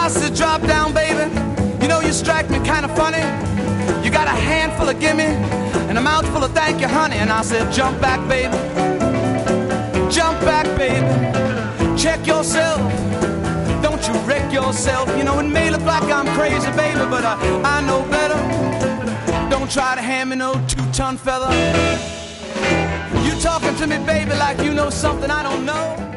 I said, drop down, baby. You know, you strike me kind of funny. You got a handful of gimme and a mouthful of thank you, honey. And I said, jump back, baby. Jump back, baby. Check yourself. Don't you wreck yourself. You know, it may look like I'm crazy, baby, but I know better. Don't try to hand me no 2-ton feather. You talking to me, baby, like you know something I don't know.